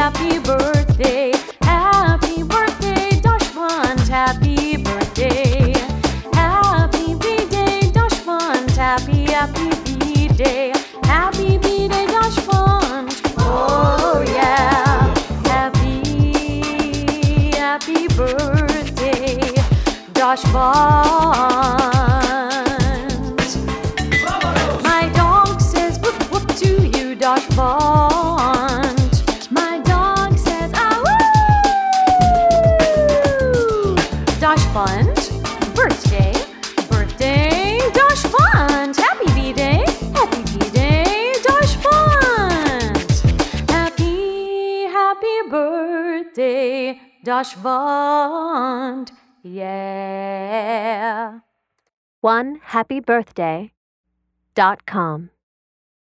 happy birthday, Dashwant, happy birthday, happy B-day, Dashwant, happy B-day, happy B-day, Dashwant, oh yeah, happy birthday, Dashwant. My dog says whoop whoop to you, Dashwant. My dog says ah woo. Dashwant, birthday, Dashwant. Happy B-day, Dashwant. Happy birthday, Dashwant. Yeah. OneHappyBirthday.com